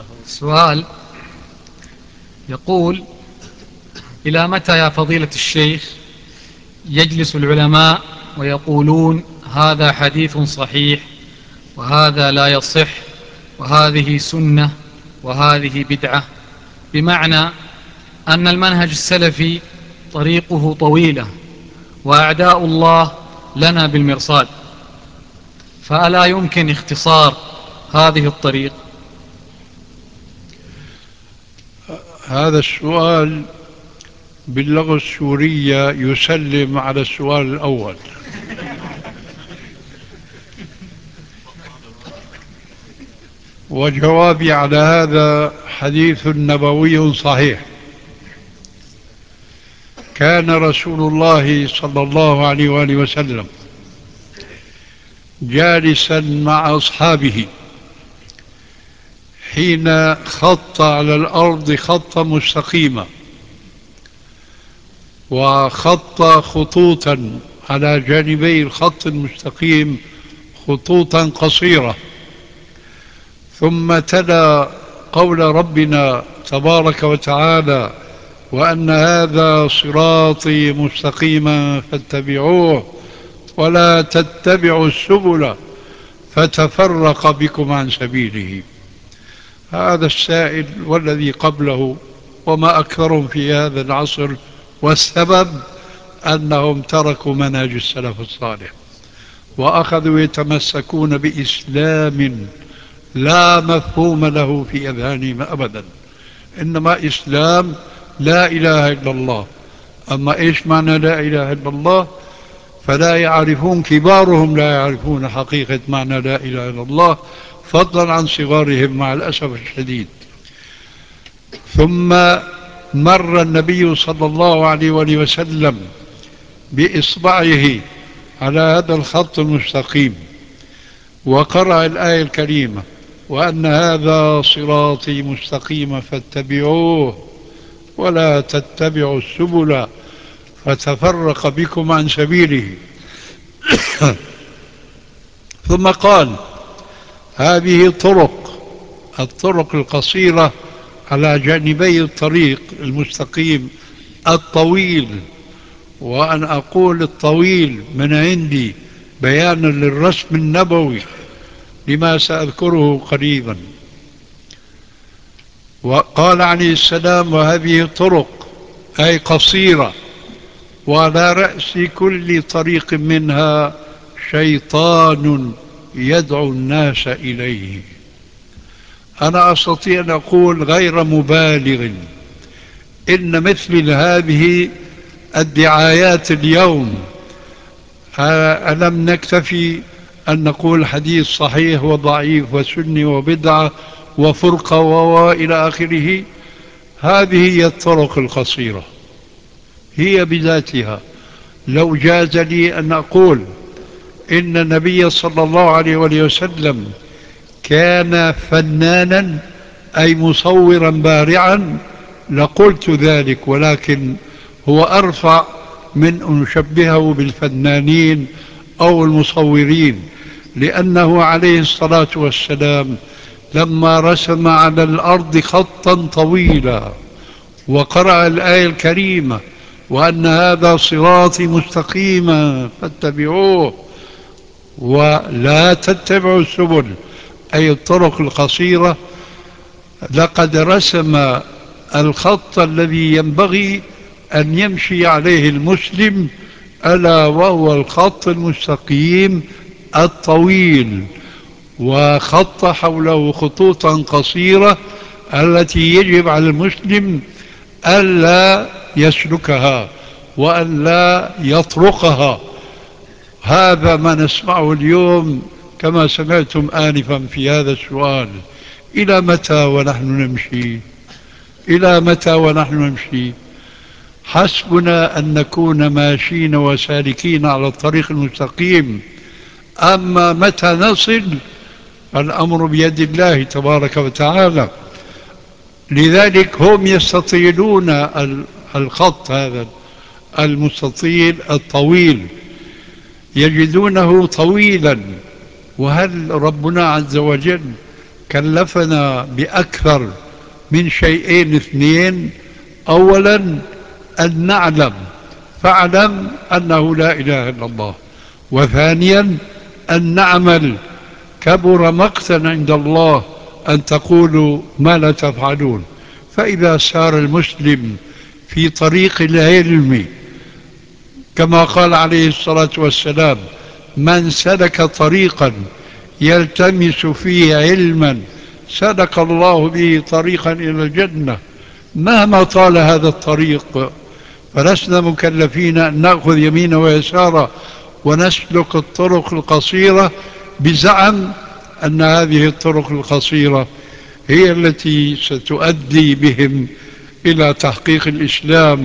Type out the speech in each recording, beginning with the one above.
سؤال يقول: إلى متى يا فضيلة الشيخ يجلس العلماء ويقولون هذا حديث صحيح وهذا لا يصح وهذه سنة وهذه بدعة، بمعنى أن المنهج السلفي طريقه طويلة وأعداء الله لنا بالمرصاد، فألا يمكن اختصار هذه الطريق؟ هذا السؤال باللغة السورية يسلم على السؤال الأول. وجوابي على هذا حديث نبوي صحيح. كان رسول الله صلى الله عليه وآله وسلم جالسا مع أصحابه حين خط على الأرض خطا مستقيما، وخط خطوطا على جانبي الخط المستقيم خطوطا قصيرة، ثم تلا قول ربنا تبارك وتعالى: وأن هذا صراطي مستقيما فاتبعوه ولا تتبعوا السبل فتفرق بكم عن سبيله. هذا السائل والذي قبله وما أكثرهم في هذا العصر، والسبب أنهم تركوا منهج السلف الصالح وأخذوا يتمسكون بإسلام لا مفهوم له في أذهانهم أبدا، إنما إسلام لا إله إلا الله. أما إيش معنى لا إله إلا الله؟ فلا يعرفون، كبارهم لا يعرفون حقيقة معنى لا إله إلا الله، فضلا عن صغارهم مع الأسف الشديد. ثم مر النبي صلى الله عليه وآله وسلم بإصبعه على هذا الخط المستقيم وقرأ الآية الكريمة: وأن هذا صراطي مستقيما فاتبعوه ولا تتبعوا السبل فتفرق بكم عن سبيله. ثم قال: هذه الطرق القصيرة على جانبي الطريق المستقيم الطويل. وأن أقول الطويل من عندي بيانا للرسم النبوي لما سأذكره قريبا. وقال عليه السلام: وهذه طرق أي قصيرة، وعلى رأس كل طريق منها شيطان يدعو الناس إليه. أنا أستطيع أن أقول غير مبالغ إن مثل هذه الدعايات اليوم، ألم نكتفي أن نقول حديث صحيح وضعيف وسني وبدعة وفرقة وإلى آخره؟ هذه هي الطرق القصيرة، هي بذاتها. لو جاز لي أن أقول إن النبي صلى الله عليه وسلم كان فنانا أي مصورا بارعا لقلت ذلك، ولكن هو أرفع من أن نشبهه بالفنانين أو المصورين، لأنه عليه الصلاة والسلام لما رسم على الأرض خطا طويلا وقرأ الآية الكريمة: وأن هذا صراطي مستقيما فاتبعوه ولا تتبعوا السبل، أي الطرق القصيرة، لقد رسم الخط الذي ينبغي أن يمشي عليه المسلم، ألا وهو الخط المستقيم الطويل، وخط حوله خطوطا قصيرة التي يجب على المسلم ألا يسلكها وألا يطرقها. هذا ما نسمعه اليوم كما سمعتم آنفا في هذا السؤال: إلى متى ونحن نمشي؟ إلى متى ونحن نمشي؟ حسبنا أن نكون ماشين وسالكين على الطريق المستقيم، أما متى نصل الأمر بيد الله تبارك وتعالى. لذلك هم يستطيلون الخط هذا المستطيل الطويل، يجدونه طويلا. وهل ربنا عز وجل كلفنا بأكثر من شيئين اثنين. أولا أن نعلم، فاعلم أنه لا إله إلا الله. وثانيا أن نعمل. كبر مقتا عند الله أن تقولوا ما لا تفعلون. فإذا سار المسلم في طريق العلم كما قال عليه الصلاة والسلام: من سلك طريقا يلتمس فيه علما سلك الله به طريقا إلى الجنة، مهما طال هذا الطريق. فلسنا مكلفين أن نأخذ يمين ويسارا ونسلك الطرق القصيرة بزعم أن هذه الطرق القصيرة هي التي ستؤدي بهم إلى تحقيق الإسلام.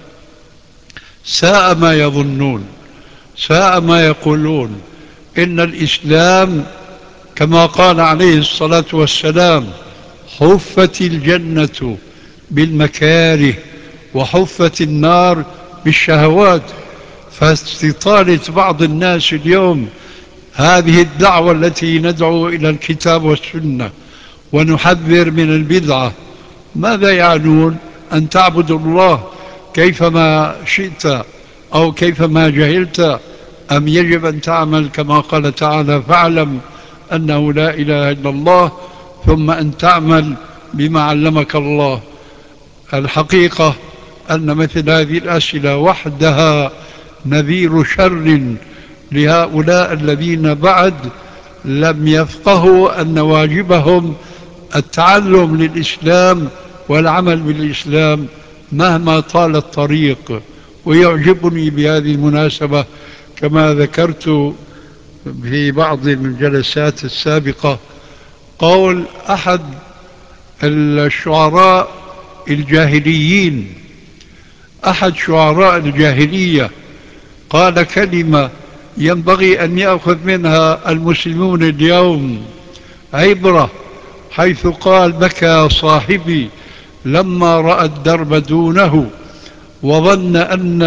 ساء ما يظنون، ساء ما يقولون. إن الإسلام كما قال عليه الصلاة والسلام: حفت الجنة بالمكاره وحفت النار بالشهوات. فاستطالة بعض الناس اليوم هذه الدعوة التي ندعو إلى الكتاب والسنة ونحذر من البدعة، ماذا يعنون؟ أن تعبدوا الله كيفما شئت أو كيفما جهلت، أم يجب أن تعمل كما قال تعالى: فاعلم أنه لا إله إلا الله، ثم أن تعمل بما علمك الله. الحقيقة أن مثل هذه الأسئلة وحدها نذير شر لهؤلاء الذين بعد لم يفقهوا أن واجبهم التعلم للإسلام والعمل بالإسلام مهما طال الطريق. ويعجبني بهذه المناسبة كما ذكرت في بعض الجلسات السابقة قول أحد الشعراء الجاهليين، أحد شعراء الجاهلية، قال كلمة ينبغي أن يأخذ منها المسلمون اليوم عبرة، حيث قال: بكى صاحبي لما رأى الدرب دونه وظن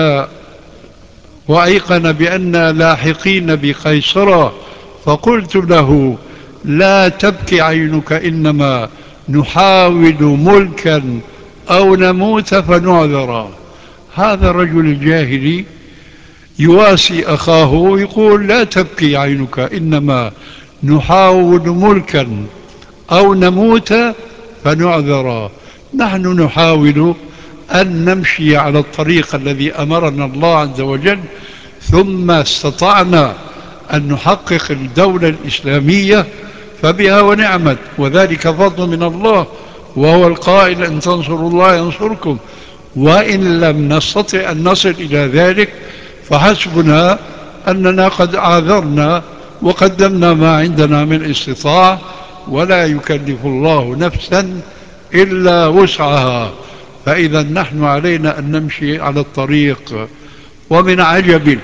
وأيقن بأننا لاحقين بقيصرا، فقلت له: لا تبكي عينك، إنما نحاول ملكا أو نموت فنعذرا. هذا الرجل الجاهلي يواسي أخاه ويقول: لا تبكي عينك، إنما نحاول ملكا أو نموت فنعذرا. نحن نحاول أن نمشي على الطريق الذي أمرنا الله عز وجل، ثم استطعنا أن نحقق الدولة الإسلامية فبها ونعمت، وذلك فضل من الله، وهو القائل: إن تنصروا الله ينصركم، وإن لم نستطع أن نصل إلى ذلك فحسبنا أننا قد عاذرنا وقدمنا ما عندنا من استطاعة، ولا يكلف الله نفسا إلا وسعها. فإذا نحن علينا أن نمشي على الطريق. ومن عجب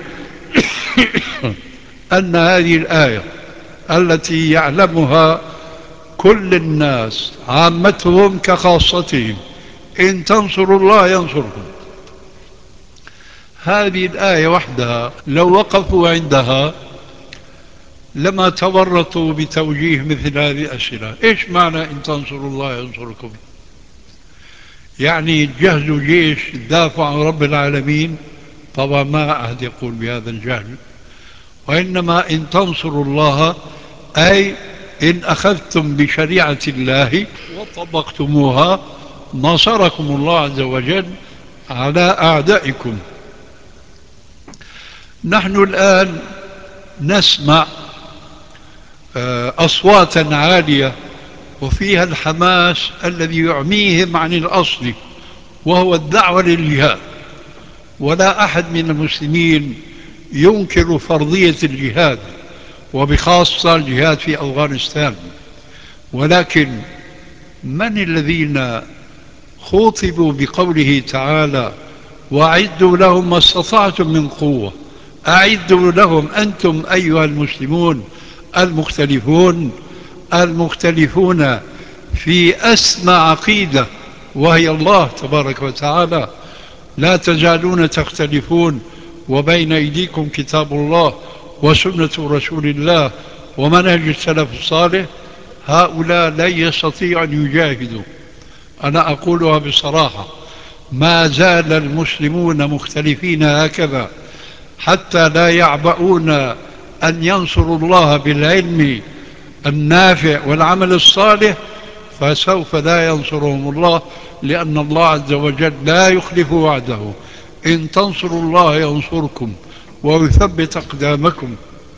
أن هذه الآية التي يعلمها كل الناس عامتهم كخاصتهم: إن تنصروا الله ينصركم، هذه الآية وحدها لو وقفوا عندها لما تورطوا بتوجيه مثل هذه الأسئلة. إيش معنى إن تنصروا الله ينصركم؟ يعني جهزوا جيش دافع عن رب العالمين؟ طبعا ما أحد يقول بهذا الجهل. وإنما إن تنصروا الله أي إن أخذتم بشريعة الله وطبقتموها نصركم الله عز وجل على أعدائكم. نحن الآن نسمع أصواتا عالية وفيها الحماس الذي يعميهم عن الأصل، وهو الدعوة للجهاد. ولا أحد من المسلمين ينكر فرضية الجهاد، وبخاصة الجهاد في أفغانستان. ولكن من الذين خوطبوا بقوله تعالى: وأعدوا لهم ما استطعتم من قوة؟ أعدوا لهم أنتم أيها المسلمون المختلفون في أسمى عقيدة وهي الله تبارك وتعالى. لا تزالون تختلفون وبين أيديكم كتاب الله وسنة رسول الله ومنهج السلف الصالح. هؤلاء لن يستطيعوا أن يجاهدوا. أنا أقولها بصراحة، ما زال المسلمون مختلفين هكذا حتى لا يعبؤون أن ينصروا الله بالعلم النافع والعمل الصالح، فسوف لا ينصرهم الله، لأن الله عز وجل لا يخلف وعده. إن تنصروا الله ينصركم ويثبت أقدامكم.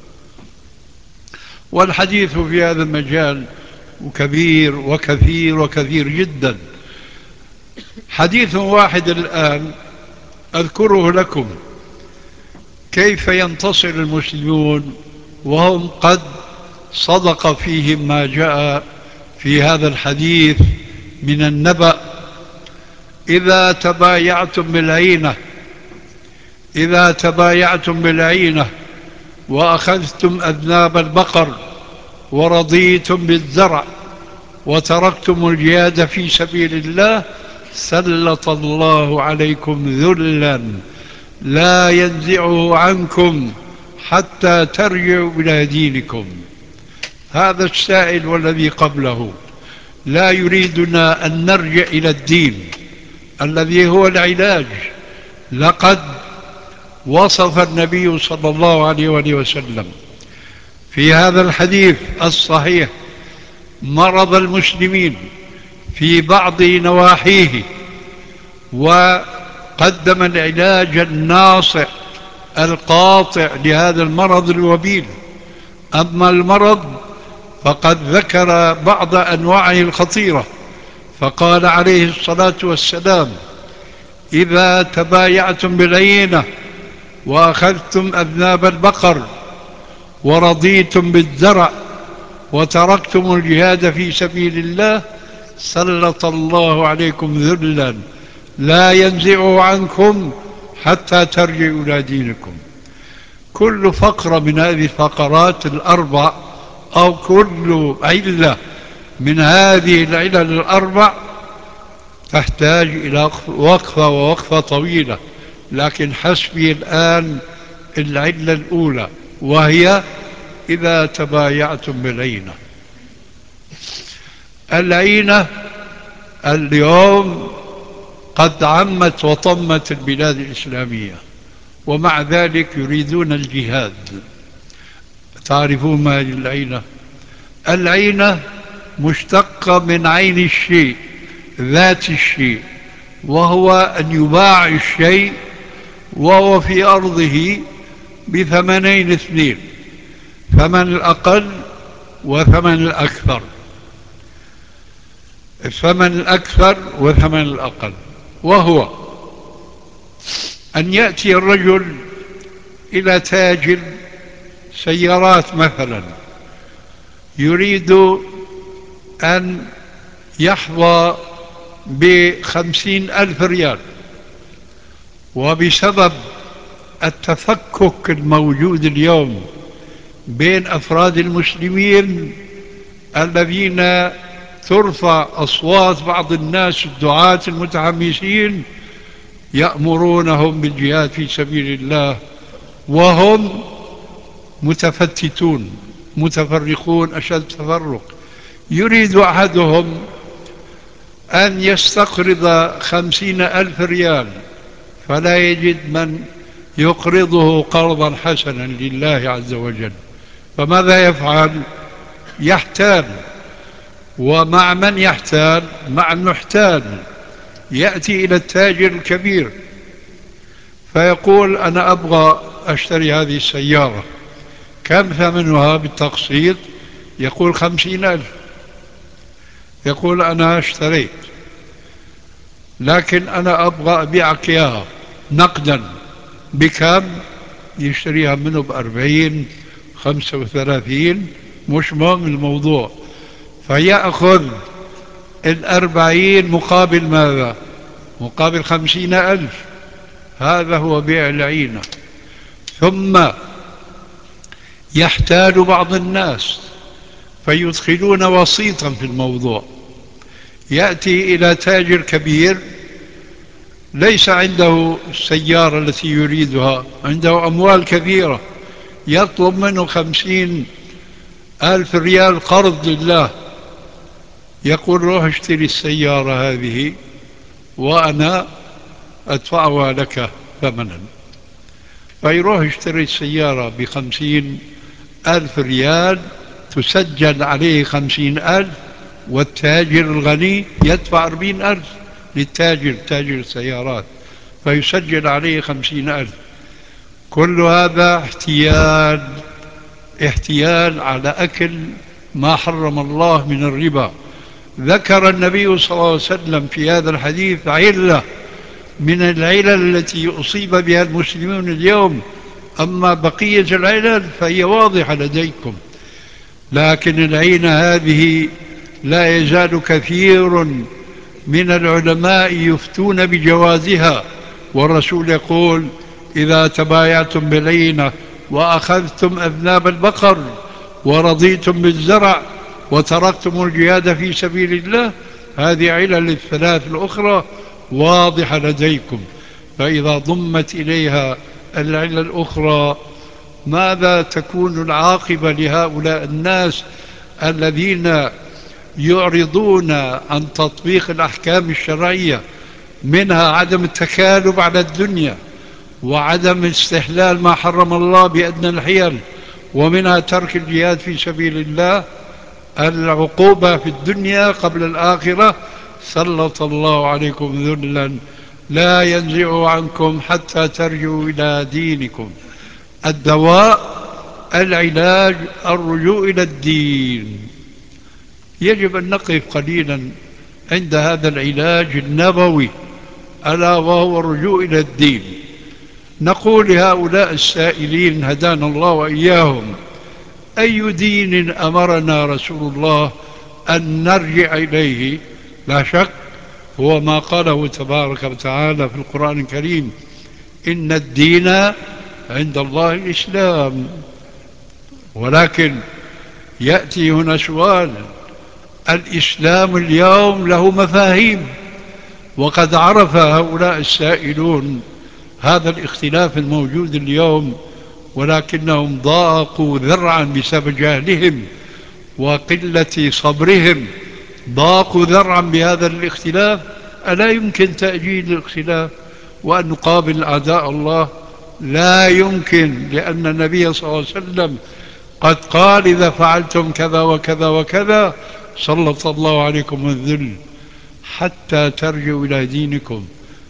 والحديث في هذا المجال كبير وكثير وكثير جدا. حديث واحد الآن أذكره لكم، كيف ينتصر المسلمون وهم قد صدق فيهم ما جاء في هذا الحديث من النبأ. إذا تبايعتم بالعينة، إذا تبايعتم بالعينة وأخذتم أذناب البقر ورضيتم بالزرع وتركتم الجهاد في سبيل الله، سلط الله عليكم ذلا لا ينزعه عنكم حتى ترجعوا إلى دينكم. هذا السائل والذي قبله لا يريدنا أن نرجع إلى الدين الذي هو العلاج. لقد وصف النبي صلى الله عليه وآله وسلم في هذا الحديث الصحيح مرض المسلمين في بعض نواحيه، وقدم العلاج الناصع القاطع لهذا المرض الوبيل. أما المرض فقد ذكر بعض أنواعه الخطيرة، فقال عليه الصلاة والسلام: إذا تبايعتم بالعينة وأخذتم أذناب البقر ورضيتم بالزرع وتركتم الجهاد في سبيل الله، سلط الله عليكم ذلا لا ينزعه عنكم حتى ترجعوا إلى دينكم. كل فقرة من هذه الفقرات الأربع، أو كل علة من هذه العلل الأربع، تحتاج إلى وقفة، ووقفة طويلة، لكن حسبي الآن العلة الأولى، وهي إذا تبايعتم بالعينة. العينة اليوم قد عمت وطمت البلاد الإسلامية، ومع ذلك يريدون الجهاد. تعرفون ما هي العينة؟ العينة مشتقة من عين الشيء، ذات الشيء، وهو أن يباع الشيء وهو في أرضه بثمنين اثنين: ثمن الأقل وثمن الأكثر، الثمن الأكثر وثمن الأقل. وهو أن يأتي الرجل إلى تاجر سيارات مثلا، يريد أن يحظى ب50,000 ريال، وبسبب التفكك الموجود اليوم بين أفراد المسلمين الذين ترفع أصوات بعض الناس الدعاة المتحمسين يأمرونهم بالجهاد في سبيل الله، وهم متفتتون متفرقون أشد تفرق. يريد أحدهم أن يستقرض 50,000 ريال، فلا يجد من يقرضه قرضا حسنا لله عز وجل، فماذا يفعل؟ يحتال. ومع من يحتال؟ مع المحتال. يأتي إلى التاجر الكبير فيقول: أنا أبغى أشتري هذه السيارة، كم ثمنها بالتقسيط؟ يقول 50,000. يقول: أنا اشتريت، لكن أنا أبغى أبيعك إياها نقدا. بكم؟ يشتريها منه ب40 35، مش مهم الموضوع. فيأخذ 40 مقابل ماذا؟ مقابل 50,000. هذا هو بيع العينة. ثم يحتال بعض الناس فيدخلون وسيطا في الموضوع. يأتي إلى تاجر كبير ليس عنده السيارة التي يريدها، عنده أموال كثيرة، يطلب منه 50,000 ريال قرض لله، يقول روح اشتري السيارة هذه وأنا أدفعها لك ثمنا. فيروح يشتري السيارة ب50,000 ريال، تسجل عليه 50,000، والتاجر الغني يدفع 40,000 للتاجر، تاجر السيارات، فيسجل عليه 50,000. كل هذا احتيال، احتيال على أكل ما حرم الله من الربا. ذكر النبي صلى الله عليه وسلم في هذا الحديث علة من العلل التي أصيب بها المسلمون اليوم، أما بقية العلل فهي واضحة لديكم. لكن العين هذه لا يزال كثير من العلماء يفتون بجوازها، والرسول يقول إذا تبايعتم بالعينة وأخذتم أذناب البقر ورضيتم بالزرع وتركتم الجهاد في سبيل الله، هذه علل الثلاث الأخرى واضحة لديكم. فإذا ضمت إليها العلل الأخرى، ماذا تكون العاقبة لهؤلاء الناس الذين يعرضون عن تطبيق الأحكام الشرعية؟ منها عدم التكالب على الدنيا، وعدم استحلال ما حرم الله بأدنى الحيل، ومنها ترك الجهاد في سبيل الله. العقوبة في الدنيا قبل الآخرة. سلط الله عليكم ذلا لا ينزع عنكم حتى ترجعوا إلى دينكم. الدواء، العلاج، الرجوع إلى الدين. يجب أن نقف قليلا عند هذا العلاج النبوي، ألا وهو الرجوع إلى الدين. نقول لهؤلاء السائلين هدانا الله وإياهم: أي دين أمرنا رسول الله أن نرجع إليه؟ لا شك هو ما قاله تبارك وتعالى في القرآن الكريم: إن الدين عند الله الإسلام. ولكن يأتي هنا سؤال: الإسلام اليوم له مفاهيم، وقد عرف هؤلاء السائلون هذا الاختلاف الموجود اليوم، ولكنهم ضاقوا ذرعا بسبب جهلهم وقلة صبرهم، ضاقوا ذرعا بهذا الاختلاف. ألا يمكن تأجيل الاختلاف وأن نقابل أعداء الله؟ لا يمكن، لأن النبي صلى الله عليه وسلم قد قال: إذا فعلتم كذا وكذا وكذا سلط الله عليكم الذل حتى ترجعوا إلى دينكم.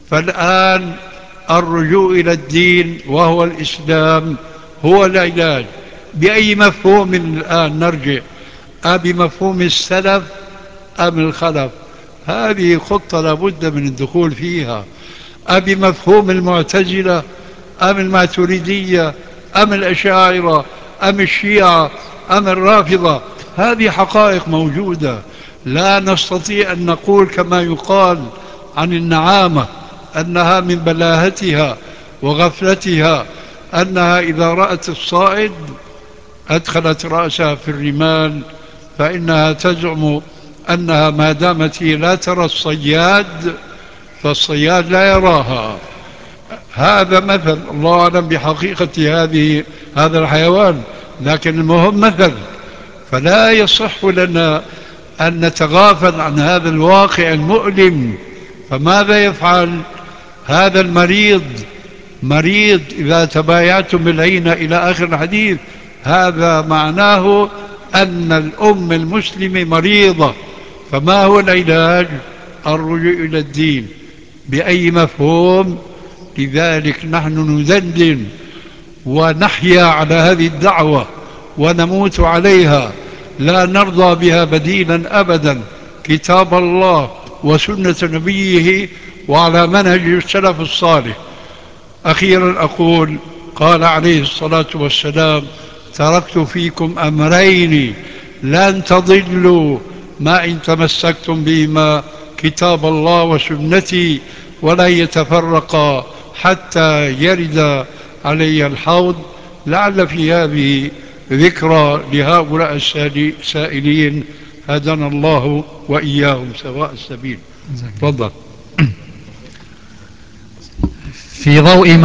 فالآن الرجوع إلى الدين وهو الإسلام هو العلاج. بأي مفهوم الآن نرجع؟ بمفهوم السلف أم الخلف؟ هذه خطة لابد من الدخول فيها. بمفهوم المعتزلة أم الماتريدية أم الأشاعرة أم الشيعة أم الرافضة؟ هذه حقائق موجودة. لا نستطيع أن نقول كما يقال عن النعامة أنها من بلاهتها وغفلتها أنها إذا رأت الصائد أدخلت رأسها في الرمال، فإنها تزعم أنها ما دامت هي لا ترى الصياد فالصياد لا يراها. هذا مثل، الله أعلم بحقيقة هذا الحيوان، لكن المهم مثل. فلا يصح لنا أن نتغافل عن هذا الواقع المؤلم. فماذا يفعل هذا المريض؟ مريض إذا تبايعتم بالعينة إلى آخر الحديث، هذا معناه أن الأم المسلمة مريضة. فما هو العلاج؟ الرجوع إلى الدين. بأي مفهوم؟ لذلك نحن ندندن ونحيا على هذه الدعوة ونموت عليها، لا نرضى بها بديلا أبدا. كتاب الله وسنة نبيه وعلى منهج السلف الصالح. أخيرا أقول: قال عليه الصلاة والسلام: تركت فيكم أمرين لن تضلوا ما إن تمسكتم بهما، كتاب الله وسنتي، ولن يتفرقا حتى يرد علي الحوض. لعل في هذه ذكرى لهؤلاء السائلين، هدانا الله وإياهم سواء السبيل. تفضل. في ضوء